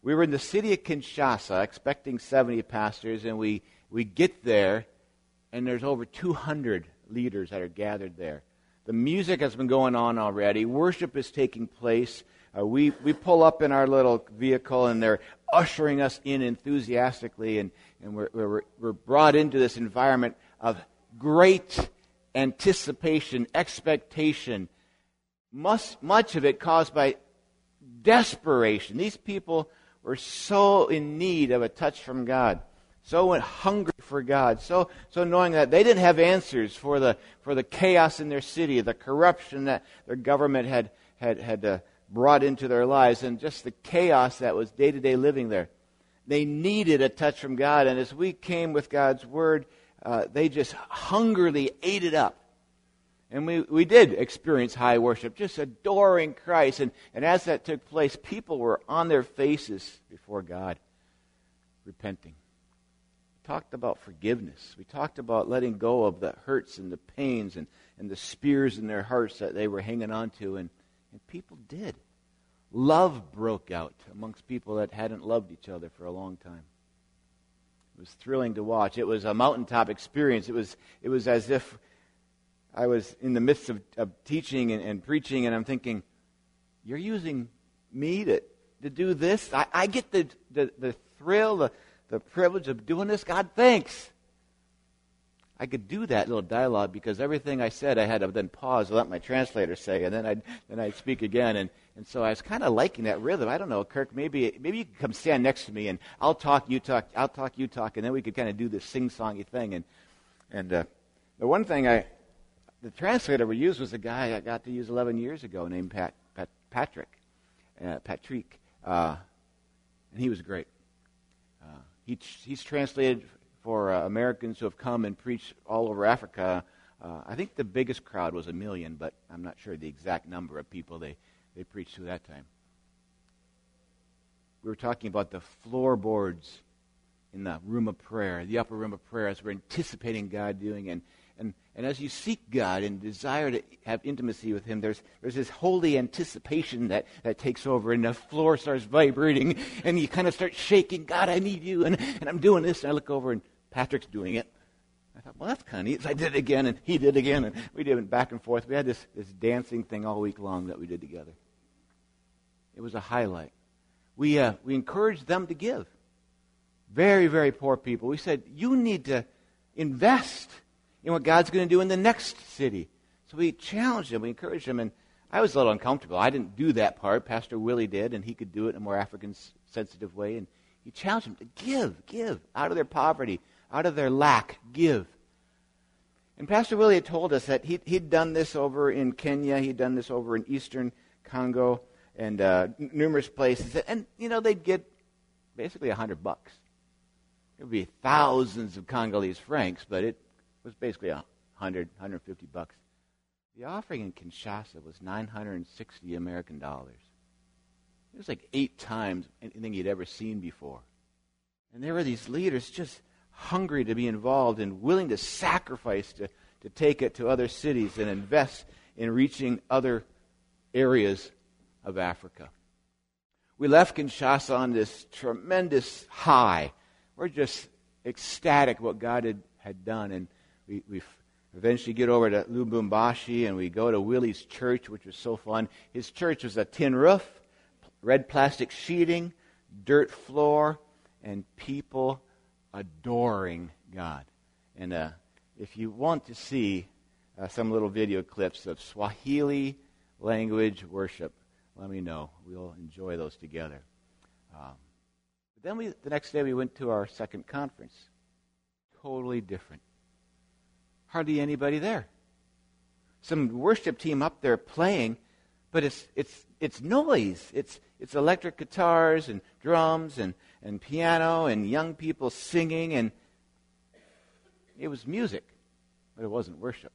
We were in the city of Kinshasa expecting 70 pastors, and we get there, and there's over 200 leaders that are gathered there. The music has been going on already. Worship is taking place. We pull up in our little vehicle, and they're ushering us in enthusiastically, and we're brought into this environment of great anticipation, expectation, much of it caused by desperation. These people were so in need of a touch from God, so hungry for God, so knowing that they didn't have answers for the chaos in their city, the corruption that their government had brought into their lives, and just the chaos that was day-to-day living there. They needed a touch from God, and as we came with God's Word, they just hungrily ate it up. And we did experience high worship, just adoring Christ. And as that took place, people were on their faces before God, repenting. We talked about forgiveness. We talked about letting go of the hurts and the pains and the spears in their hearts that they were hanging on to. And people did. Love broke out amongst people that hadn't loved each other for a long time. It was thrilling to watch. It was a mountaintop experience. It was as if I was in the midst of teaching and preaching, and I'm thinking, you're using me to do this? I get the thrill, the privilege of doing this? God, thanks. I could do that little dialogue because everything I said I had to then pause and let my translator say, and then I'd speak again. And so I was kind of liking that rhythm. I don't know, Kirk, maybe you can come stand next to me, and I'll talk, you talk, I'll talk, you talk, and then we could kind of do this sing-songy thing. And the one thing the translator we used was a guy I got to use 11 years ago named Patrick, and he was great. He's translated for Americans who have come and preached all over Africa. I think the biggest crowd was 1 million, but I'm not sure the exact number of people they preached to that time. We were talking about the floorboards in the room of prayer, the upper room of prayer, as we're anticipating God doing. And as you seek God and desire to have intimacy with Him, there's this holy anticipation that takes over, and the floor starts vibrating, and you kind of start shaking. God, I need you, and I'm doing this, and I look over, and Patrick's doing it. I thought, well, that's kind of neat. So I did it again, and he did it again, and we did it back and forth. We had this dancing thing all week long that we did together. It was a highlight. We encouraged them to give. Very, very poor people. We said, you need to invest in what God's going to do in the next city. So we challenged them, we encouraged them, and I was a little uncomfortable. I didn't do that part. Pastor Willie did, and he could do it in a more African-sensitive way, and he challenged them to give, out of their poverty, out of their lack, give. And Pastor Willie had told us that he'd done this over in Kenya, he'd done this over in eastern Congo, and numerous places, and they'd get basically $100. It would be thousands of Congolese francs, but it was basically $100, $150. The offering in Kinshasa was 960 American dollars. It was like 8 times anything you'd ever seen before. And there were these leaders just hungry to be involved and willing to sacrifice to take it to other cities and invest in reaching other areas of Africa. We left Kinshasa on this tremendous high. We're just ecstatic what God had done, and we eventually get over to Lubumbashi, and we go to Willie's church, which was so fun. His church was a tin roof, red plastic sheeting, dirt floor, and people adoring God. And if you want to see some little video clips of Swahili language worship, let me know. We'll enjoy those together. But then the next day we went to our second conference. Totally different. Hardly anybody there. Some worship team up there playing, but it's noise. It's electric guitars and drums and piano and young people singing, and it was music, but it wasn't worship.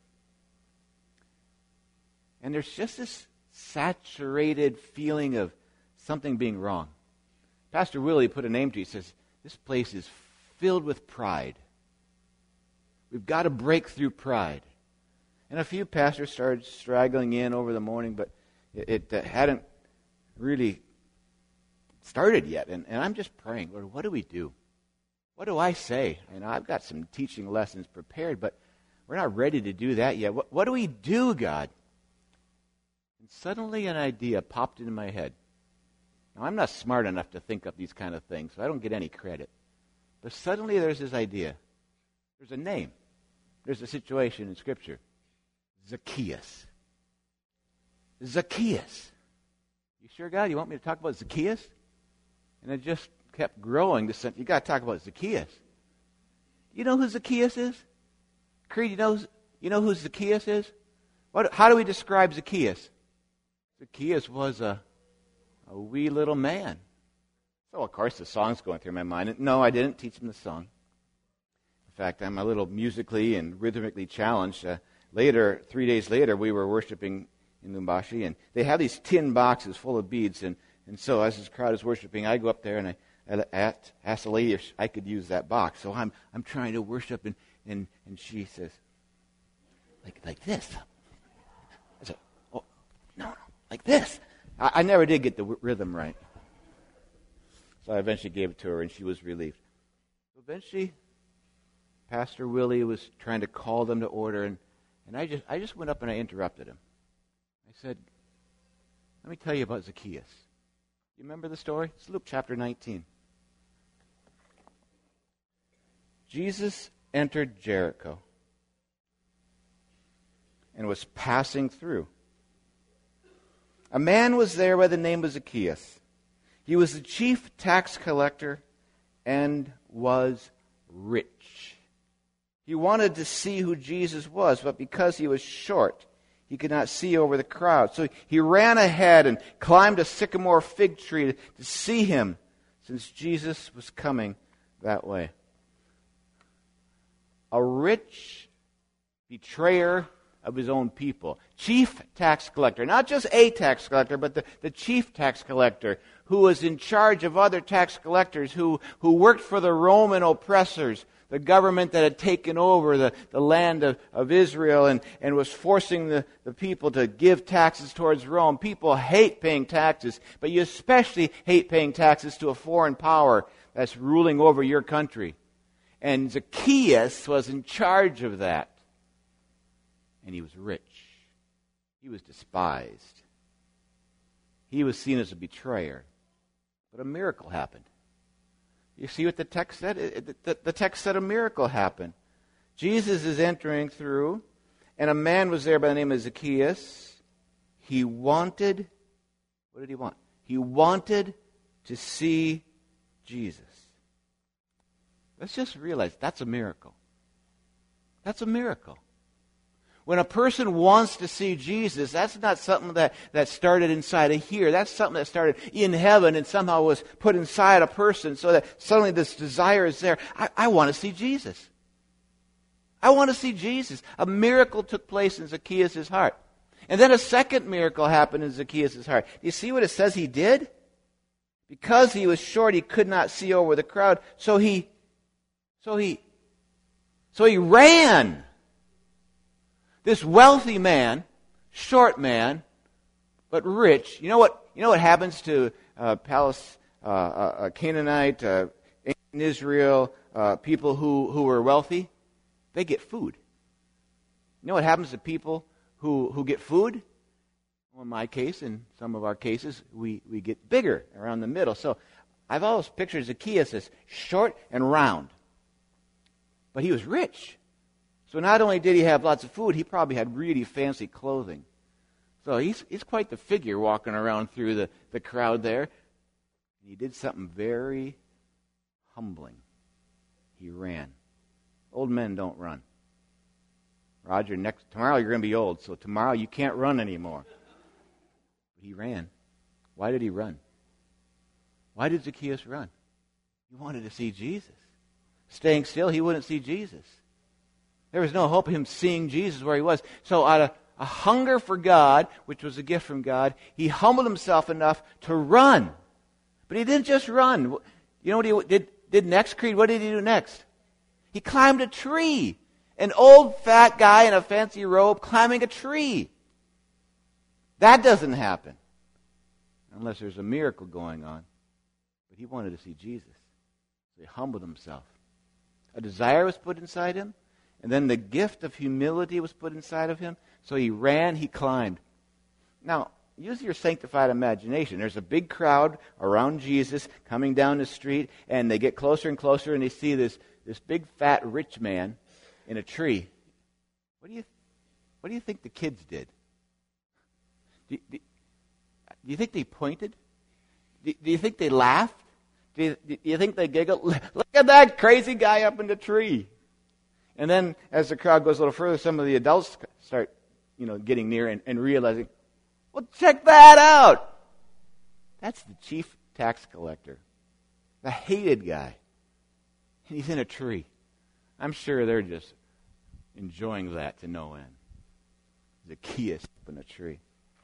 And there's just this saturated feeling of something being wrong. Pastor Willie put a name to it. He says, this place is filled with pride. We've got to break through pride. And a few pastors started straggling in over the morning, but it hadn't really started yet. And I'm just praying, Lord, what do we do? What do I say? And I've got some teaching lessons prepared, but we're not ready to do that yet. What do we do, God? And suddenly an idea popped into my head. Now, I'm not smart enough to think up these kind of things, so I don't get any credit. But suddenly there's this idea. There's a name. There's a situation in Scripture. Zacchaeus. Zacchaeus. You sure, God, you want me to talk about Zacchaeus? And it just kept growing. You got to talk about Zacchaeus. You know who Zacchaeus is? Creed, you know who Zacchaeus is? How do we describe Zacchaeus? Zacchaeus was a wee little man. So, of course, the song's going through my mind. No, I didn't teach him the song. In fact, I'm a little musically and rhythmically challenged. 3 days later, we were worshiping in Lumbashi, and they have these tin boxes full of beads. And so as this crowd is worshiping, I go up there and I ask the lady if I could use that box. So I'm trying to worship, and she says, like this. I said, oh, no, like this. I never did get the rhythm right. So I eventually gave it to her, and she was relieved. Eventually, Pastor Willie was trying to call them to order, and I just went up and I interrupted him. I said, let me tell you about Zacchaeus. You remember the story? It's Luke chapter 19. Jesus entered Jericho and was passing through. A man was there by the name of Zacchaeus. He was the chief tax collector and was rich. He wanted to see who Jesus was, but because he was short, he could not see over the crowd. So he ran ahead and climbed a sycamore fig tree to see him, since Jesus was coming that way. A rich betrayer of his own people. Chief tax collector. Not just a tax collector, but the chief tax collector who was in charge of other tax collectors who worked for the Roman oppressors, the government that had taken over the land of Israel and was forcing the people to give taxes towards Rome. People hate paying taxes, but you especially hate paying taxes to a foreign power that's ruling over your country. And Zacchaeus was in charge of that. And he was rich. He was despised. He was seen as a betrayer. But a miracle happened. You see what the text said? The text said a miracle happened. Jesus is entering through, and a man was there by the name of Zacchaeus. He wanted, what did he want? He wanted to see Jesus. Let's just realize that's a miracle. That's a miracle. When a person wants to see Jesus, that's not something that started inside of here. That's something that started in heaven and somehow was put inside a person so that suddenly this desire is there. I want to see Jesus. I want to see Jesus. A miracle took place in Zacchaeus' heart. And then a second miracle happened in Zacchaeus' heart. Do you see what it says he did? Because he was short, he could not see over the crowd. So he ran. This wealthy man, short man, but rich. You know what happens to Canaanite, in Israel, people who are wealthy? They get food. You know what happens to people who get food? Well, in my case, in some of our cases, we get bigger around the middle. So I've always pictured Zacchaeus as short and round. But he was rich. So not only did he have lots of food, he probably had really fancy clothing. So he's quite the figure walking around through the crowd there. And he did something very humbling. He ran. Old men don't run. Roger, tomorrow you're going to be old, so tomorrow you can't run anymore. He ran. Why did he run? Why did Zacchaeus run? He wanted to see Jesus. Staying still, he wouldn't see Jesus. There was no hope of him seeing Jesus where he was. So out of a hunger for God, which was a gift from God, he humbled himself enough to run. But he didn't just run. You know what he did next, Creed? What did he do next? He climbed a tree. An old fat guy in a fancy robe climbing a tree. That doesn't happen unless there's a miracle going on. he wanted to see Jesus. So he humbled himself. A desire was put inside him, and then the gift of humility was put inside of him. So he ran, he climbed. Now, use your sanctified imagination. There's a big crowd around Jesus coming down the street, and they get closer and closer, and they see this big, fat, rich man in a tree. What do you think the kids did? Do you think they pointed? Do you think they laughed? Do you think they giggled? Look at that crazy guy up in the tree. And then as the crowd goes a little further, some of the adults start, getting near and realizing, well, check that out. That's the chief tax collector, the hated guy. And he's in a tree. I'm sure they're just enjoying that to no end. Zacchaeus up in a tree.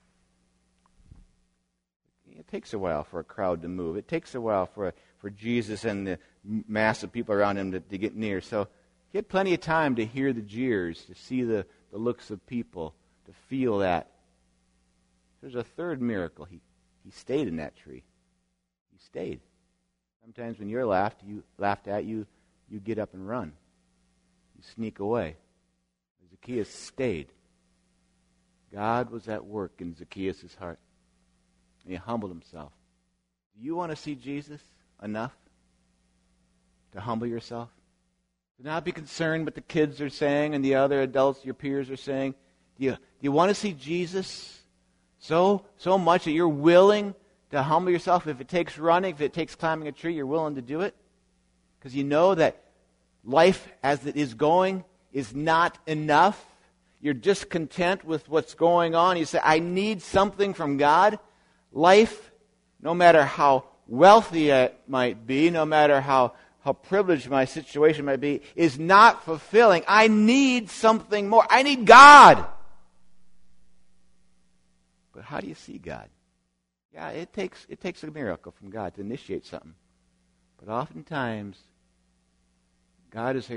It takes a while for a crowd to move. It takes a while for Jesus and the mass of people around him to get near. So he had plenty of time to hear the jeers, to see the looks of people, to feel that. There's a third miracle. He stayed in that tree. He stayed. Sometimes when you're laughed at, you get up and run. You sneak away. Zacchaeus stayed. God was at work in Zacchaeus' heart. And he humbled himself. Do you want to see Jesus enough to humble yourself? To not be concerned what the kids are saying and the other adults, your peers, are saying? Do you want to see Jesus so much that you're willing to humble yourself? If it takes running, if it takes climbing a tree, you're willing to do it? Because you know that life as it is going is not enough. You're discontent with what's going on. You say, I need something from God. Life, no matter how wealthy it might be, no matter how privileged my situation might be, is not fulfilling. I need something more. I need God. But how do you see God? Yeah, it takes a miracle from God to initiate something. But oftentimes, God is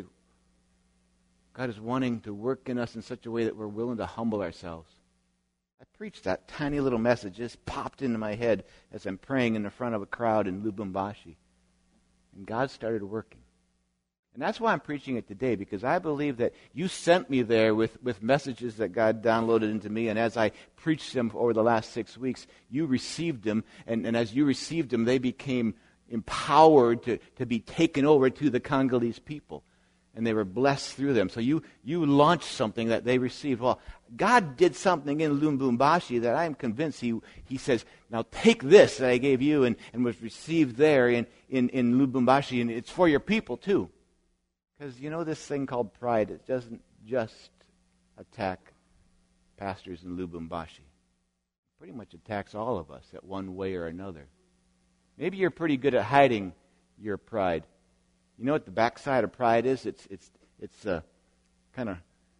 wanting to work in us in such a way that we're willing to humble ourselves. I preached that tiny little message. It just popped into my head as I'm praying in the front of a crowd in Lubumbashi. And God started working. And that's why I'm preaching it today, because I believe that you sent me there with messages that God downloaded into me, and as I preached them over the last 6 weeks, you received them, and as you received them, they became empowered to be taken over to the Congolese people. And they were blessed through them. So you launched something that they received. Well, God did something in Lubumbashi that I am convinced He says, now take this that I gave you and was received there in Lubumbashi, and it's for your people too. Because this thing called pride, it doesn't just attack pastors in Lubumbashi. It pretty much attacks all of us at one way or another. Maybe you're pretty good at hiding your pride. You know what the backside of pride is? It's kind of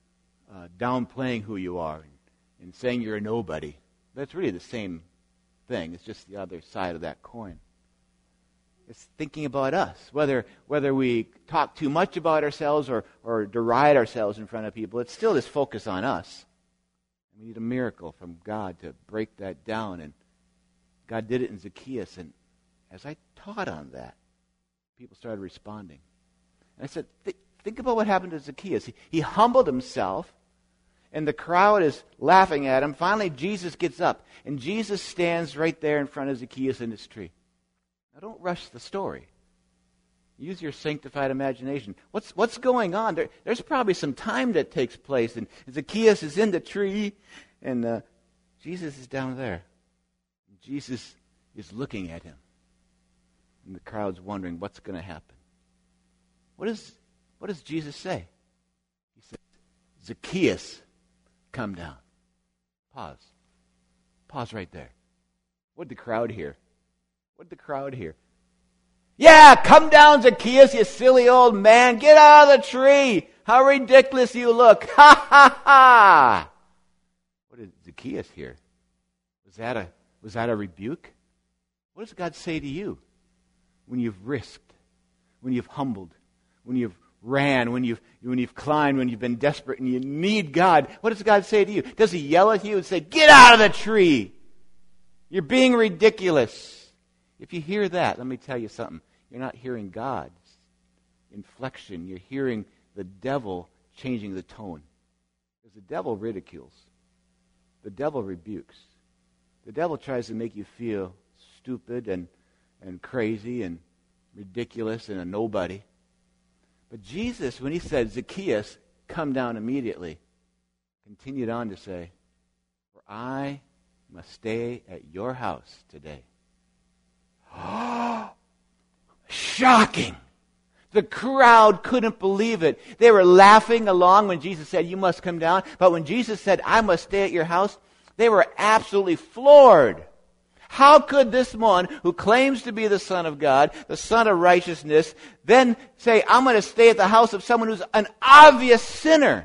downplaying who you are and saying you're a nobody. But it's really the same thing. It's just the other side of that coin. It's thinking about us. Whether we talk too much about ourselves or deride ourselves in front of people, it's still this focus on us. We need a miracle from God to break that down. And God did it in Zacchaeus. And as I taught on that, people started responding. And I said, think about what happened to Zacchaeus. He humbled himself, and the crowd is laughing at him. Finally, Jesus gets up, and Jesus stands right there in front of Zacchaeus in his tree. Now, don't rush the story. Use your sanctified imagination. What's going on? There's probably some time that takes place, and Zacchaeus is in the tree, and Jesus is down there. Jesus is looking at him. And the crowd's wondering what's going to happen. What does Jesus say? He says, Zacchaeus, come down. Pause right there. What did the crowd hear? Yeah, come down, Zacchaeus, you silly old man. Get out of the tree. How ridiculous you look. Ha, ha, ha. What did Zacchaeus hear? Was that a rebuke? What does God say to you? When you've risked, when you've humbled, when you've ran, when you've climbed, when you've been desperate and you need God, what does God say to you? Does He yell at you and say, get out of the tree? You're being ridiculous. If you hear that, let me tell you something. You're not hearing God's inflection. You're hearing the devil changing the tone. Because the devil ridicules. The devil rebukes. The devil tries to make you feel stupid and crazy and ridiculous and a nobody. But Jesus, when he said, Zacchaeus, come down immediately, continued on to say, for I must stay at your house today. Shocking! The crowd couldn't believe it. They were laughing along when Jesus said, you must come down. But when Jesus said, I must stay at your house, they were absolutely floored. How could this one who claims to be the Son of God, the Son of righteousness, then say, I'm going to stay at the house of someone who's an obvious sinner?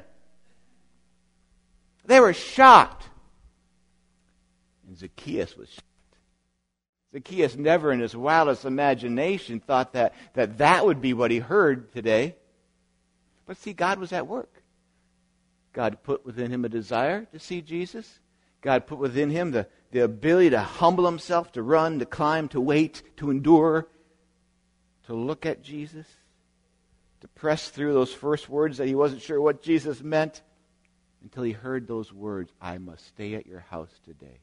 They were shocked. And Zacchaeus was shocked. Zacchaeus never in his wildest imagination thought that would be what he heard today. But see, God was at work. God put within him a desire to see Jesus. God put within him the ability to humble himself, to run, to climb, to wait, to endure, to look at Jesus, to press through those first words that he wasn't sure what Jesus meant until he heard those words, I must stay at your house today.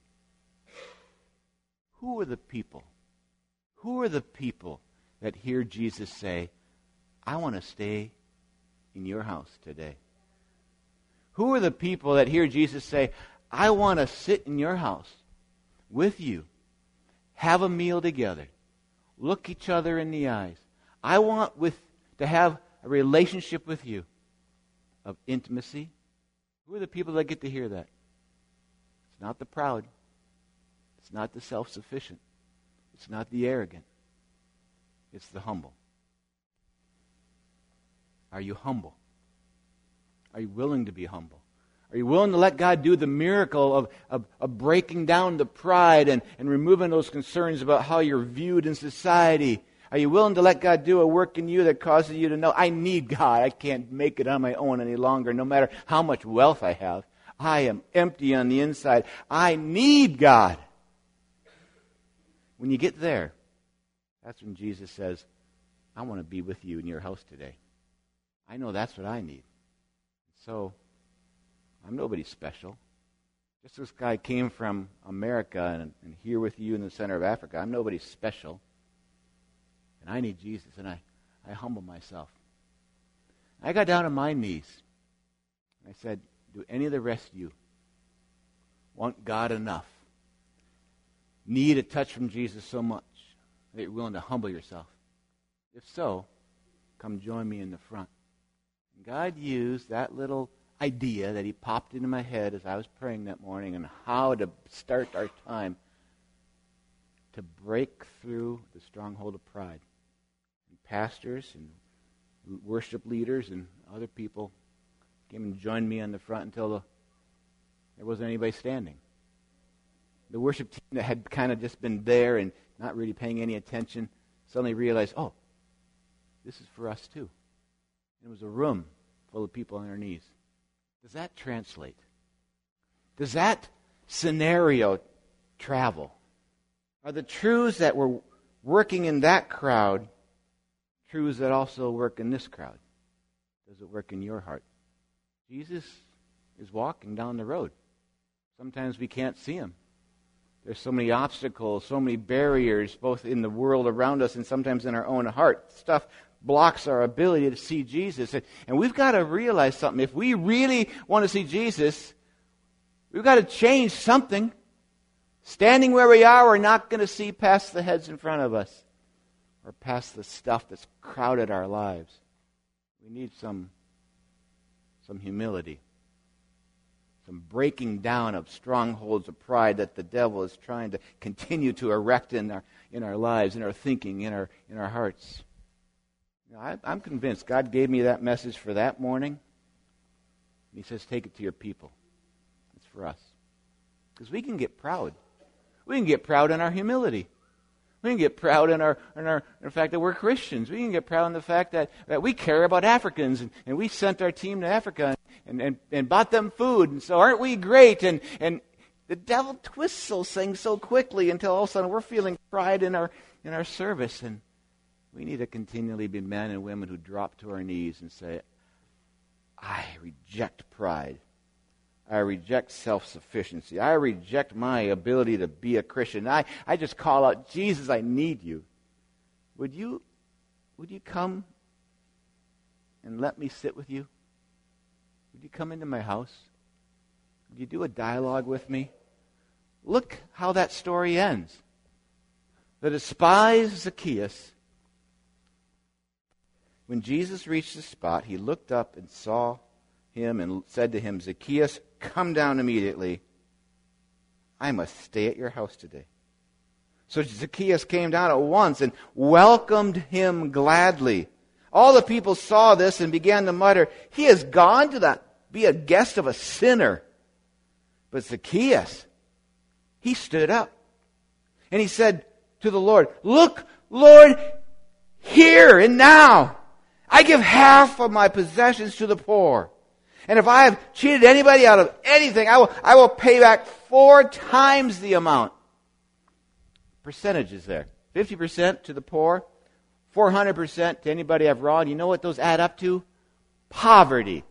Who are the people? Who are the people that hear Jesus say, I want to stay in your house today? Who are the people that hear Jesus say, I want to sit in your house with you, have a meal together, look each other in the eyes. I want to have a relationship with you of intimacy. Who are the people that get to hear that? It's not the proud. It's not the self-sufficient. It's not the arrogant. It's the humble. Are you humble? Are you willing to be humble? Are you willing to let God do the miracle of breaking down the pride and removing those concerns about how you're viewed in society? Are you willing to let God do a work in you that causes you to know, I need God. I can't make it on my own any longer, no matter how much wealth I have. I am empty on the inside. I need God. When you get there, that's when Jesus says, I want to be with you in your house today. I know that's what I need. So, I'm nobody special. Just this guy came from America and here with you in the center of Africa. I'm nobody special. And I need Jesus, and I humble myself. I got down on my knees. And I said, do any of the rest of you want God enough? Need a touch from Jesus so much that you're willing to humble yourself? If so, come join me in the front. And God used that little idea that he popped into my head as I was praying that morning and how to start our time to break through the stronghold of pride. And pastors and worship leaders and other people came and joined me on the front until there wasn't anybody standing. The worship team that had kind of just been there and not really paying any attention suddenly realized, oh, this is for us too. And it was a room full of people on their knees. Does that translate? Does that scenario travel? Are the truths that were working in that crowd truths that also work in this crowd? Does it work in your heart? Jesus is walking down the road. Sometimes we can't see him. There's so many obstacles, so many barriers, both in the world around us and sometimes in our own heart. Stuff blocks our ability to see Jesus. And we've got to realize something. If we really want to see Jesus, we've got to change something. Standing where we are, we're not going to see past the heads in front of us or past the stuff that's crowded our lives. We need some humility. Some breaking down of strongholds of pride that the devil is trying to continue to erect in our lives, in our thinking, in our hearts. You know, I'm convinced God gave me that message for that morning. And he says, take it to your people. It's for us. Because we can get proud. We can get proud in our humility. We can get proud in the fact that we're Christians. We can get proud in the fact that we care about Africans and we sent our team to Africa and bought them food. And so aren't we great? And The devil twists those things so quickly until all of a sudden we're feeling pride in our service. And we need to continually be men and women who drop to our knees and say, I reject pride. I reject self-sufficiency. I reject my ability to be a Christian. I just call out, Jesus, I need you. Would you come and let me sit with you? Would you come into my house? Would you do a dialogue with me? Look how that story ends. The despised Zacchaeus, when Jesus reached the spot, he looked up and saw him and said to him, Zacchaeus, come down immediately. I must stay at your house today. So Zacchaeus came down at once and welcomed him gladly. All the people saw this and began to mutter, he has gone to be a guest of a sinner. But Zacchaeus, he stood up and he said to the Lord, look, Lord, here and now, I give half of my possessions to the poor. And if I have cheated anybody out of anything, I will pay back 4 times the amount. Percentages there. 50% to the poor, 400% to anybody I've wronged. You know what those add up to? Poverty.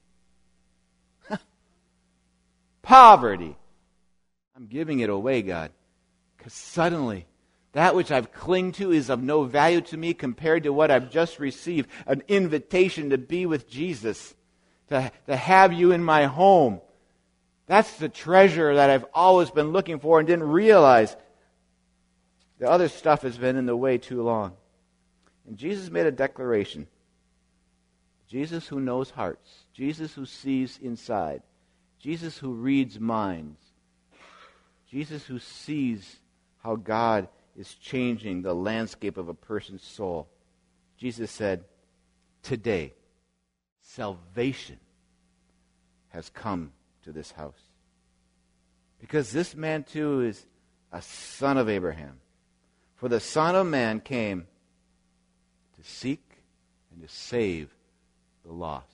Poverty. I'm giving it away, God. Because suddenly, that which I've clung to is of no value to me compared to what I've just received. An invitation to be with Jesus. To have you in my home. That's the treasure that I've always been looking for and didn't realize. The other stuff has been in the way too long. And Jesus made a declaration. Jesus who knows hearts. Jesus who sees inside. Jesus who reads minds. Jesus who sees how God is changing the landscape of a person's soul. Jesus said, today, salvation has come to this house. Because this man too is a son of Abraham. For the Son of Man came to seek and to save the lost.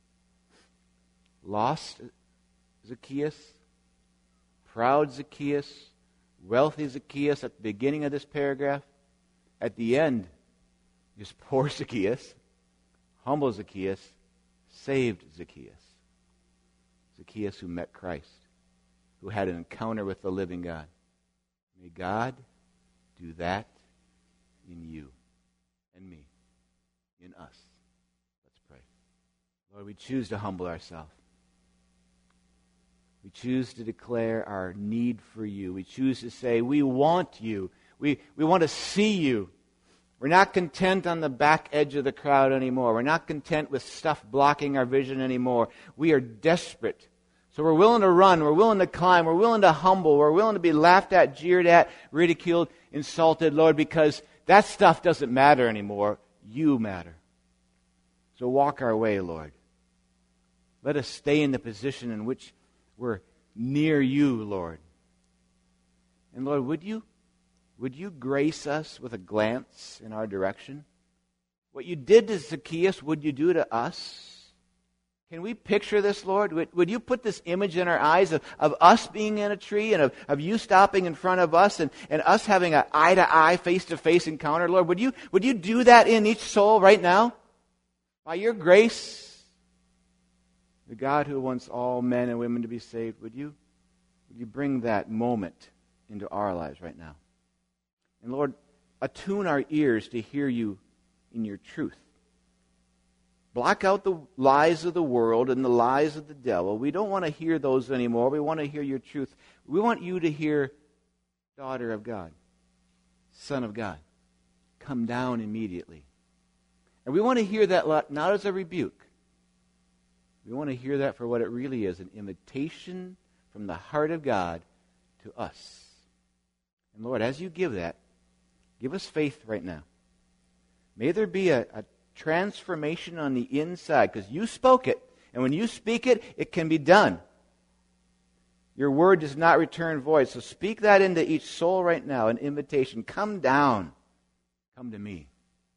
Lost Zacchaeus, proud Zacchaeus, wealthy Zacchaeus at the beginning of this paragraph. At the end, is poor Zacchaeus, humble Zacchaeus, saved Zacchaeus. Zacchaeus who met Christ, who had an encounter with the living God. May God do that in you and me, in us. Let's pray. Lord, we choose to humble ourselves. We choose to declare our need for you. We choose to say, we want you. We want to see you. We're not content on the back edge of the crowd anymore. We're not content with stuff blocking our vision anymore. We are desperate. So we're willing to run. We're willing to climb. We're willing to humble. We're willing to be laughed at, jeered at, ridiculed, insulted, Lord, because that stuff doesn't matter anymore. You matter. So walk our way, Lord. Let us stay in the position in which we're near you, Lord. And Lord, would you grace us with a glance in our direction? What you did to Zacchaeus, would you do to us? Can we picture this, Lord? Would you put this image in our eyes of us being in a tree and of you stopping in front of us and us having an eye-to-eye, face-to-face encounter? Lord, would you do that in each soul right now? By your grace, the God who wants all men and women to be saved, would you bring that moment into our lives right now? And Lord, attune our ears to hear you in your truth. Block out the lies of the world and the lies of the devil. We don't want to hear those anymore. We want to hear your truth. We want you to hear, daughter of God, son of God, come down immediately. And we want to hear that not as a rebuke. We want to hear that for what it really is, an invitation from the heart of God to us. And Lord, as you give that, give us faith right now. May there be a transformation on the inside, because you spoke it, and when you speak it, it can be done. Your word does not return void, so speak that into each soul right now, an invitation. Come down. Come to me.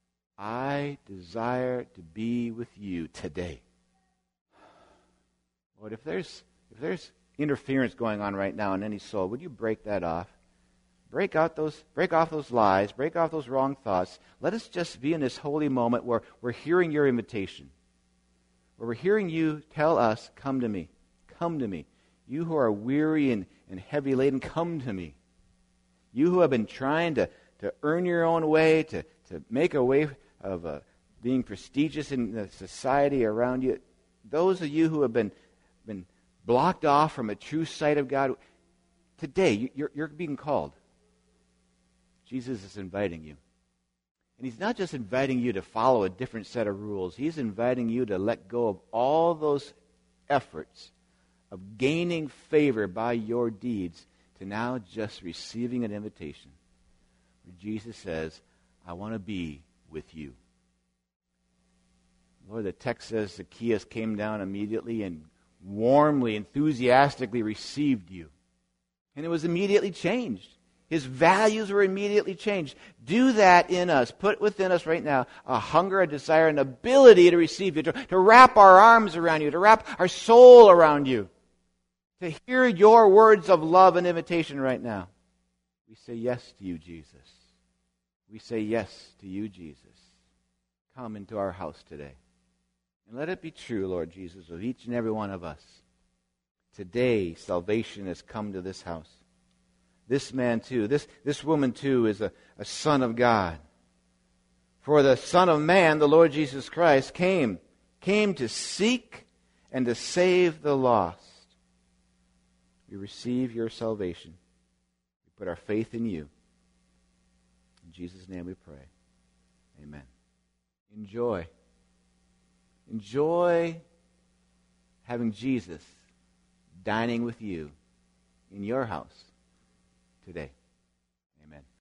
I desire to be with you today. Lord, if there's interference going on right now in any soul, would you break that off? Break off those lies, break off those wrong thoughts. Let us just be in this holy moment where we're hearing your invitation, where we're hearing you tell us, come to me, come to me. You who are weary and heavy laden, come to me. You who have been trying to earn your own way, to make a way of being prestigious in the society around you, those of you who have been blocked off from a true sight of God, today you're being called. Jesus is inviting you. And he's not just inviting you to follow a different set of rules. He's inviting you to let go of all those efforts of gaining favor by your deeds to now just receiving an invitation where Jesus says, I want to be with you. Lord, the text says Zacchaeus came down immediately and warmly, enthusiastically received you. And it was immediately changed. His values were immediately changed. Do that in us. Put within us right now a hunger, a desire, an ability to receive you, to wrap our arms around you, to wrap our soul around you, to hear your words of love and invitation right now. We say yes to you, Jesus. We say yes to you, Jesus. Come into our house today. And let it be true, Lord Jesus, of each and every one of us. Today, salvation has come to this house. This man too, this woman too is a son of God. For the Son of Man, the Lord Jesus Christ, came to seek and to save the lost. We receive your salvation. We put our faith in you. In Jesus' name we pray. Amen. Enjoy having Jesus dining with you in your house today.